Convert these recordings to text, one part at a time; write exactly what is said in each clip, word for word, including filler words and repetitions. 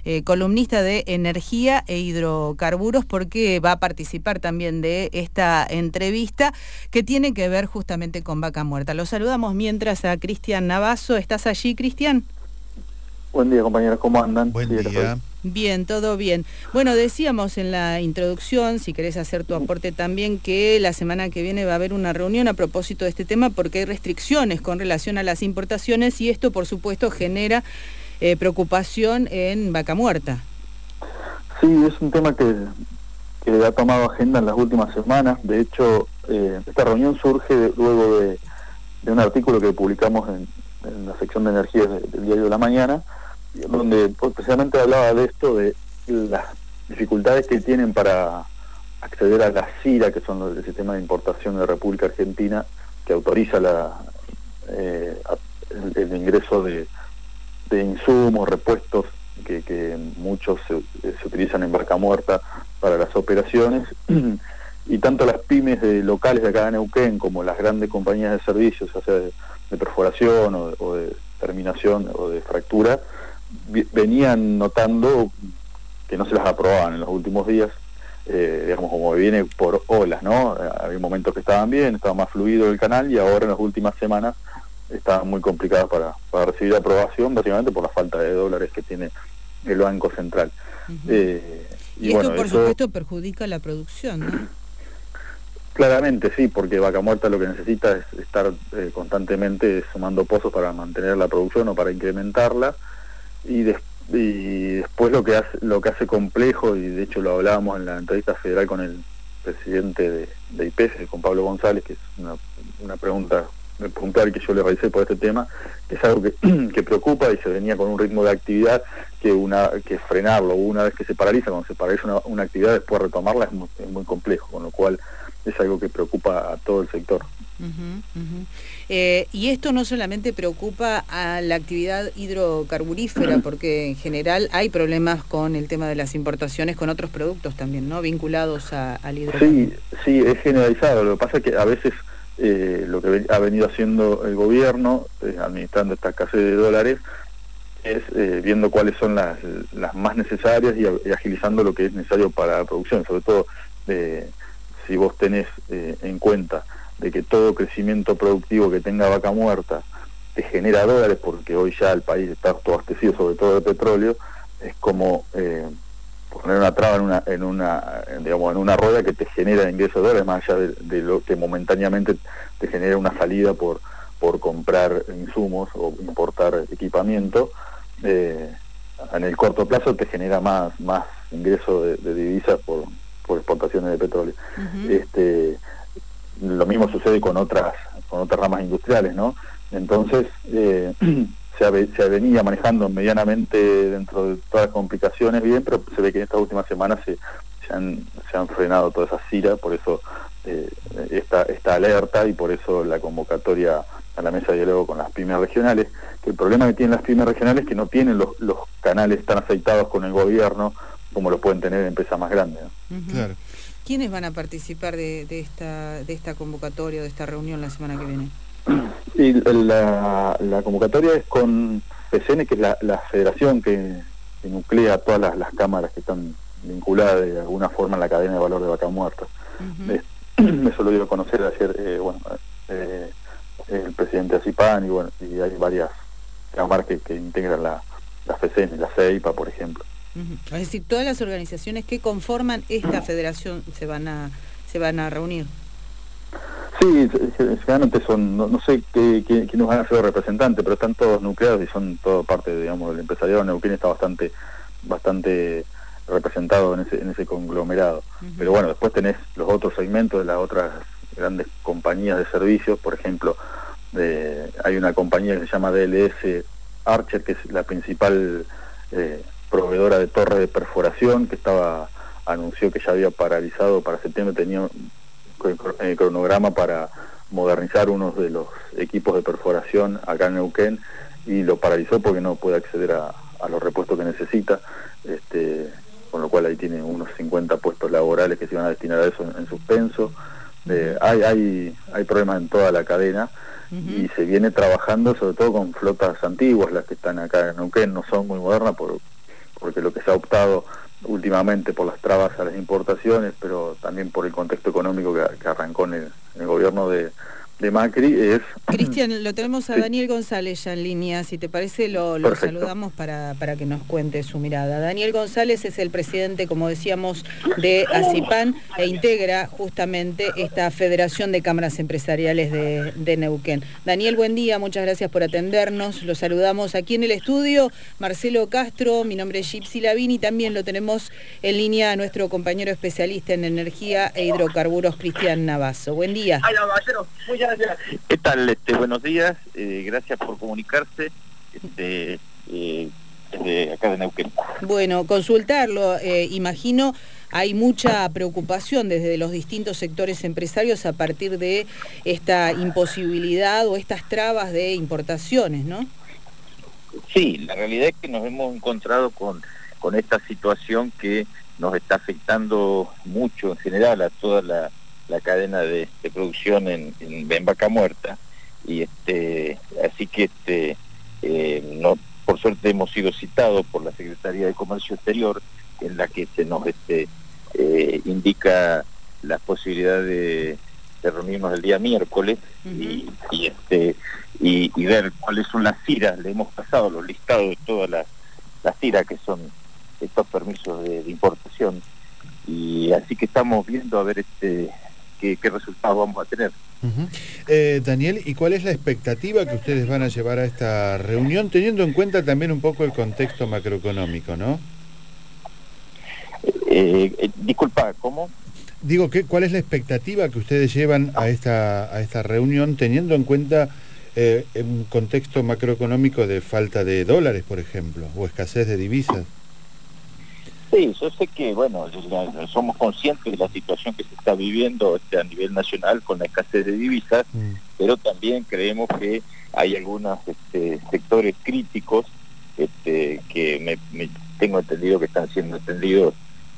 eh, columnista de Energía e Hidrocarburos, porque va a participar también de esta entrevista que tiene que ver justamente con Vaca Muerta. Lo saludamos mientras a Cristian Navazo. ¿Estás allí, Cristian? Buen día, compañeros, ¿cómo andan? Buen sí, día. Bien, todo bien. Bueno, decíamos en la introducción, si querés hacer tu aporte también, que la semana que viene va a haber una reunión a propósito de este tema porque hay restricciones con relación a las importaciones y esto, por supuesto, genera eh, preocupación en Vaca Muerta. Sí, es un tema que, que ha tomado agenda en las últimas semanas. De hecho, eh, esta reunión surge luego de, de un artículo que publicamos en, en la sección de energía del, del Diario de la Mañana, donde pues, precisamente hablaba de esto, de las dificultades que tienen para acceder a la CIRA, que son los, el sistema de importación de la República Argentina, que autoriza la, eh, el, el ingreso de, de insumos, repuestos, que, que muchos se, se utilizan en Vaca Muerta para las operaciones, y tanto las pymes de locales de acá de Neuquén como las grandes compañías de servicios, ya sea de, de perforación o, o de terminación o de fractura, venían notando que no se las aprobaban en los últimos días, eh, digamos como viene por olas, ¿no? Había momentos que estaban bien, estaba más fluido el canal, y ahora en las últimas semanas estaban muy complicadas para, para recibir aprobación, básicamente por la falta de dólares que tiene el Banco Central. Uh-huh. eh, y, y esto, bueno, por eso, supuesto, perjudica la producción, ¿no? Claramente sí, porque Vaca Muerta lo que necesita es estar eh, constantemente sumando pozos para mantener la producción o para incrementarla. Y, des, y después lo que hace lo que hace complejo, y de hecho lo hablábamos en la entrevista federal con el presidente de, de I P F, con Pablo González, que es una, una pregunta puntual que yo le realicé por este tema, que es algo que, que preocupa, y se venía con un ritmo de actividad que una que frenarlo una vez que se paraliza, cuando se paraliza una, una actividad, después retomarla es muy, es muy complejo, con lo cual es algo que preocupa a todo el sector. Uh-huh, uh-huh. Eh, y esto no solamente preocupa a la actividad hidrocarburífera, porque en general hay problemas con el tema de las importaciones con otros productos también, ¿no? Vinculados a, al hidrocarburo. Sí, sí, es generalizado. Lo que pasa es que a veces eh, lo que ha venido haciendo el gobierno, eh, administrando esta escasez de dólares, es eh, viendo cuáles son las, las más necesarias y, y agilizando lo que es necesario para la producción, sobre todo eh, si vos tenés eh, en cuenta de que todo crecimiento productivo que tenga Vaca Muerta te genera dólares, porque hoy ya el país está abastecido sobre todo de petróleo, es como eh, poner una traba en una, en una digamos, en una rueda que te genera ingresos de dólares, más allá de, de lo que momentáneamente te genera una salida por, por comprar insumos o importar equipamiento. Eh, en el corto plazo te genera más, más ingreso de, de divisas por, por exportaciones de petróleo. Uh-huh. Este lo mismo sucede con otras con otras ramas industriales, ¿no? Entonces eh, se, se venía manejando medianamente dentro de todas las complicaciones bien, pero se ve que en estas últimas semanas se, se, han, se han frenado todas esas ciras, por eso eh, esta, esta alerta, y por eso la convocatoria a la mesa de diálogo con las pymes regionales, que el problema que tienen las pymes regionales es que no tienen los, los canales tan aceitados con el gobierno como lo pueden tener empresas más grandes, ¿no? Uh-huh. Claro. ¿Quiénes van a participar de, de esta de esta convocatoria, de esta reunión la semana que viene? Y la, la convocatoria es con P C N, que es la, la federación que, que nuclea todas las, las cámaras que están vinculadas de alguna forma en la cadena de valor de Vaca Muerta. Uh-huh. eh, eso lo dio a conocer ayer eh, bueno, eh, el presidente Acipan, y bueno, y hay varias cámaras que, que integran la, la P C N, la CEIPA, por ejemplo. Uh-huh. Es decir, todas las organizaciones que conforman esta federación se van a se van a reunir. Sí, generalmente son, no, no sé qué, qué, quiénes van a ser representantes, pero están todos nucleados y son todo parte, digamos, del empresariado. Neuquén está bastante bastante representado en ese en ese conglomerado. Uh-huh. Pero bueno, después tenés los otros segmentos de las otras grandes compañías de servicios. Por ejemplo, de, hay una compañía que se llama D L S Archer, que es la principal eh, proveedora de torres de perforación, que estaba anunció que ya había paralizado para septiembre, tenía un eh, cronograma para modernizar unos de los equipos de perforación acá en Neuquén, y lo paralizó porque no puede acceder a, a los repuestos que necesita, este, con lo cual ahí tiene unos cincuenta puestos laborales que se van a destinar a eso en, en suspenso. Eh, hay, hay, hay problemas en toda la cadena. Uh-huh. Y se viene trabajando sobre todo con flotas antiguas, las que están acá en Neuquén, no son muy modernas por porque lo que se ha optado últimamente por las trabas a las importaciones, pero también por el contexto económico que, que arrancó en el, en el gobierno de, de Macri, es... Cristian, lo tenemos a Sí. Daniel González ya en línea, si te parece lo, lo saludamos para, para que nos cuente su mirada. Daniel González es el presidente, como decíamos, de ACIPAN e integra justamente esta Federación de Cámaras Empresariales de, de Neuquén. Daniel, buen día, muchas gracias por atendernos, lo saludamos aquí en el estudio, Marcelo Castro, mi nombre es Gypsy Lavín y también lo tenemos en línea a nuestro compañero especialista en energía e hidrocarburos, Cristian Navazo. Buen día. ¿Qué tal? Este, buenos días, eh, gracias por comunicarse este, eh, desde acá de Neuquén. Bueno, consultarlo, eh, imagino hay mucha preocupación desde los distintos sectores empresarios a partir de esta imposibilidad o estas trabas de importaciones, ¿no? Sí, la realidad es que nos hemos encontrado con, con esta situación que nos está afectando mucho en general a toda la la cadena de, de producción en, en, en Vaca Muerta, y este así que este eh, no por suerte hemos sido citados por la Secretaría de Comercio Exterior, en la que se nos este eh, indica la posibilidad de, de reunirnos el día miércoles. Uh-huh. y, y este y, y ver cuáles son las ciras. Le hemos pasado los listados de todas las, las ciras que son estos permisos de, de importación, y así que estamos viendo a ver este qué, qué resultados vamos a tener. Uh-huh. eh, Daniel, ¿y cuál es la expectativa que ustedes van a llevar a esta reunión, teniendo en cuenta también un poco el contexto macroeconómico, ¿no? Eh, eh, disculpa, ¿cómo? Digo, ¿qué, ¿cuál es la expectativa que ustedes llevan a esta, a esta reunión, teniendo en cuenta eh, un contexto macroeconómico de falta de dólares, por ejemplo, o escasez de divisas? Sí, yo sé que, bueno, ya somos conscientes de la situación que se está viviendo este, a nivel nacional con la escasez de divisas, mm. pero también creemos que hay algunos este, sectores críticos este, que me, me tengo entendido que están siendo atendidos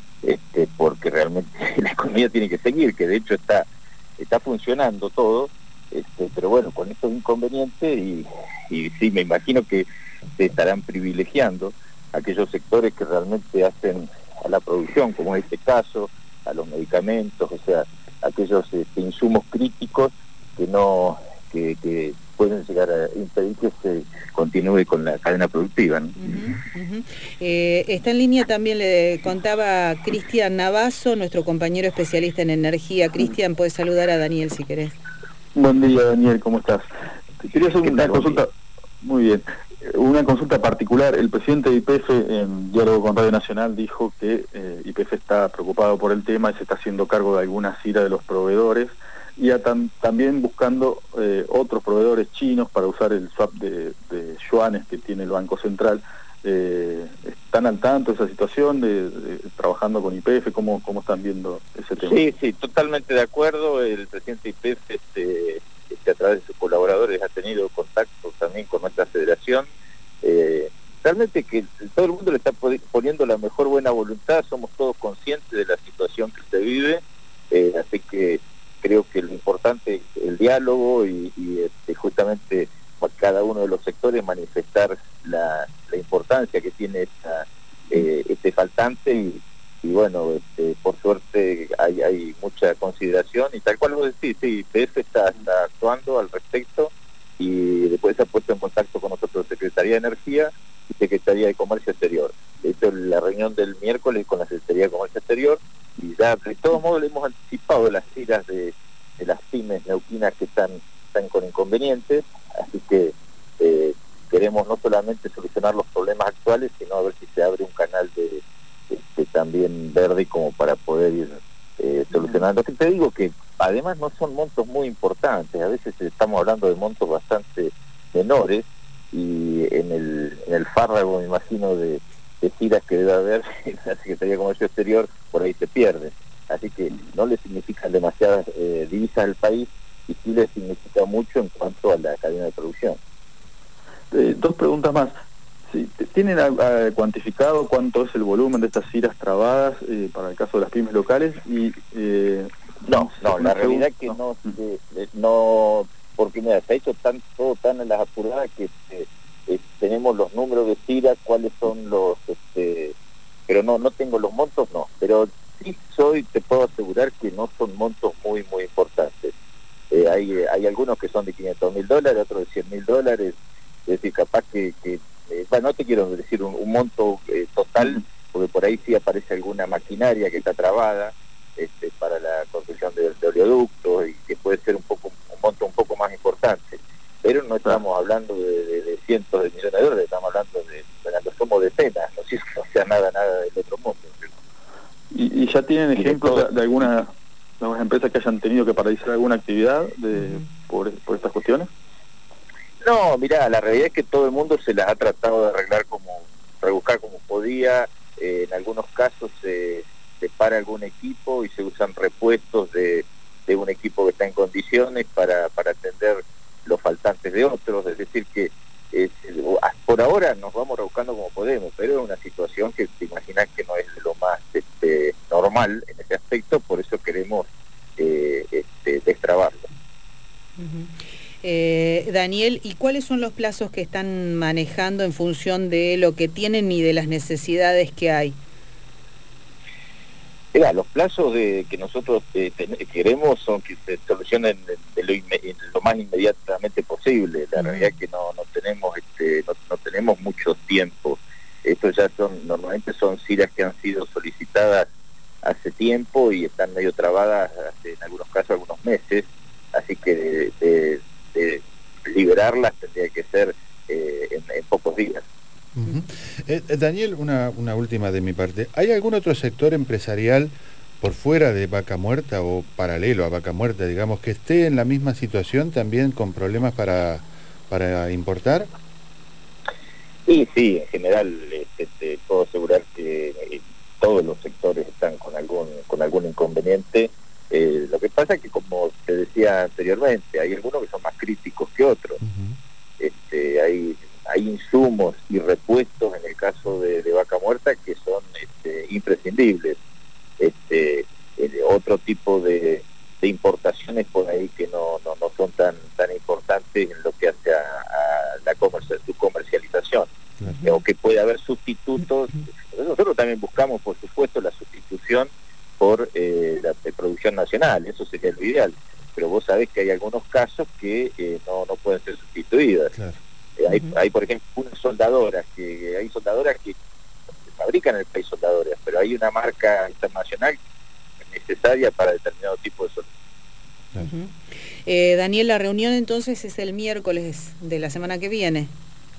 este, porque realmente la economía tiene que seguir, que de hecho está está funcionando todo, este, pero bueno, con estos inconvenientes, y, y sí, me imagino que se estarán privilegiando aquellos sectores que realmente hacen a la producción, como en este caso, a los medicamentos, o sea, aquellos este, insumos críticos que no que, que pueden llegar a impedir que se continúe con la cadena productiva, ¿no? Uh-huh, uh-huh. Eh, está en línea también, le contaba Cristian Navazo, nuestro compañero especialista en energía. Cristian, puedes saludar a Daniel si querés. Buen día, Daniel, ¿cómo estás? Te quería hacer una consulta. Muy bien. Una consulta particular. El presidente de Y P F, en diálogo con Radio Nacional, dijo que eh, Y P F está preocupado por el tema y se está haciendo cargo de algunas ciras de los proveedores, y a tam también buscando eh, otros proveedores chinos para usar el swap de, de yuanes que tiene el Banco Central. Eh, ¿Están al tanto de esa situación, de, de, trabajando con Y P F? ¿Cómo, ¿Cómo están viendo ese tema? Sí, sí, totalmente de acuerdo. El presidente de Y P F este, este, a través de sus colaboradores ha tenido contacto también con nuestra federación. Eh, realmente que todo el mundo le está poniendo la mejor buena voluntad, somos todos conscientes de la situación que se vive, eh, así que creo que lo importante es el diálogo y, y este, justamente cada uno de los sectores manifestar la, la importancia que tiene esta, eh, este faltante, y, y bueno, este, por suerte hay, hay mucha consideración, y tal cual vos decís, sí, Y P F está, está actuando al respecto, y después se ha puesto en contacto con nosotros Secretaría de Energía y Secretaría de Comercio Exterior. De hecho, la reunión del miércoles con la Secretaría de Comercio Exterior, y ya de todos modos le hemos anticipado las ciras de, de las pymes neuquinas que están, están con inconvenientes, así que eh, queremos no solamente solucionar los problemas actuales, sino a ver si se abre un canal de, de, de también verde como para poder ir eh, solucionando. Que te digo que además no son montos muy importantes, a veces estamos hablando de montos bastante menores, y en el, en el fárrago, me imagino, de, de giras que debe haber en la Secretaría de Comercio Exterior, por ahí se pierden. Así que no le significan demasiadas eh, divisas al país, y sí le significa mucho en cuanto a la cadena de producción. Eh, dos preguntas más. Sí, ¿tienen a, a, cuantificado cuánto es el volumen de estas ciras trabadas eh, para el caso de las pymes locales? Y eh, no, no, la realidad es que no, no, eh, no, porque mira, se ha hecho tan, todo tan en las apuradas que eh, eh, tenemos los números de ciras, cuáles son los este, pero no no tengo los montos, no, pero sí soy, te puedo asegurar que no son montos muy, muy importantes. Eh, hay, hay algunos que son de quinientos mil dólares, otros de cien mil dólares, es decir, capaz que, que eh, bueno, no te quiero decir un, un monto eh, total, porque por ahí sí aparece alguna maquinaria que está trabada este, para la construcción de, de oleoductos y que puede ser un poco un monto un poco más importante, pero no estamos hablando de, de, de cientos de millones de dólares, estamos hablando de, de somos decenas, no sé, no sea nada, nada del otro mundo. ¿Y, y ya tienen ejemplos de, de alguna de algunas empresas que hayan tenido que paralizar alguna actividad de, por, por estas cuestiones? No, mirá, la realidad es que todo el mundo se las ha tratado de arreglar como, rebuscar como podía. Eh, en algunos casos se, se para algún equipo y se usan repuestos de, de un equipo que está en condiciones para, para atender los faltantes de otros, es decir que es, por ahora nos vamos rebuscando como podemos, pero es una situación que te imaginas que no es lo más este, normal en ese aspecto, por eso queremos eh, este, destrabarlo. Uh-huh. eh, Daniel, ¿y cuáles son los plazos que están manejando en función de lo que tienen y de las necesidades que hay? Mira, los plazos de, que nosotros eh, ten, queremos son que se solucionen de lo, inme, lo más inmediatamente posible. La uh-huh. realidad es que no, no tenemos este, no, no tenemos mucho tiempo. Estos ya son, normalmente son ciras que han sido solicitadas hace tiempo y están medio trabadas hace, en algunos casos, algunos meses. Así que de, de, de liberarlas tendría que ser eh, en, en pocos días. Uh-huh. eh, Daniel, una, una última de mi parte. ¿Hay algún otro sector empresarial por fuera de Vaca Muerta o paralelo a Vaca Muerta, digamos, que esté en la misma situación también con problemas para, para importar? Sí, sí, en general este, te puedo asegurar que eh, todos los sectores están con algún, con algún inconveniente. Eh, lo que pasa es que, como te decía anteriormente, hay algunos que son más críticos que otros. Uh-huh. este, hay hay insumos y repuestos en el caso de, de Vaca Muerta que son este, imprescindibles. Este, eh, otro tipo de, de importaciones por ahí que no, no, no son tan tan importantes en lo que hace a, a la comercial, su comercialización. Uh-huh. O que puede haber sustitutos. Nosotros también buscamos, por supuesto, la sustitución por eh, la de producción nacional, eso sería lo ideal. Pero vos sabés que hay algunos casos que eh, no, no pueden ser sustituidas. Claro. Hay, uh-huh. hay, por ejemplo, unas soldadoras, que hay soldadoras que fabrican en el país soldadoras, pero hay una marca internacional necesaria para determinado tipo de soldados. Uh-huh. eh, Daniel, la reunión entonces es el miércoles de la semana que viene.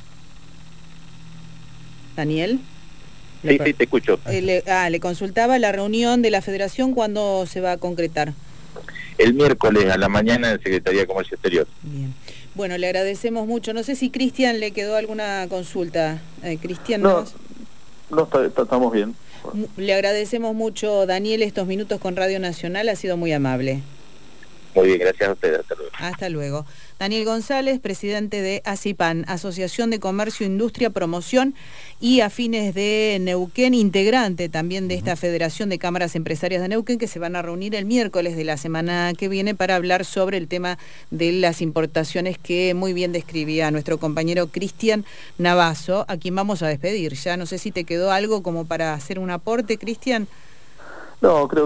Daniel. Sí, sí, te escucho. Eh, le, ah, le consultaba la reunión de la Federación, ¿cuándo se va a concretar? El miércoles a la mañana en Secretaría de Comercio Exterior. Bien. Bueno, le agradecemos mucho. No sé si Cristian le quedó alguna consulta. Eh, Cristian, no, no está, está, estamos bien. Le agradecemos mucho, Daniel, estos minutos con Radio Nacional. Ha sido muy amable. Muy bien, gracias a ustedes. Hasta luego. Hasta luego. Daniel González, presidente de ACIPAN, Asociación de Comercio, Industria, Promoción y Afines de Neuquén, integrante también de esta Federación de Cámaras Empresarias de Neuquén, que se van a reunir el miércoles de la semana que viene para hablar sobre el tema de las importaciones que muy bien describía nuestro compañero Cristian Navazo, a quien vamos a despedir. Ya no sé si te quedó algo como para hacer un aporte, Cristian. No, creo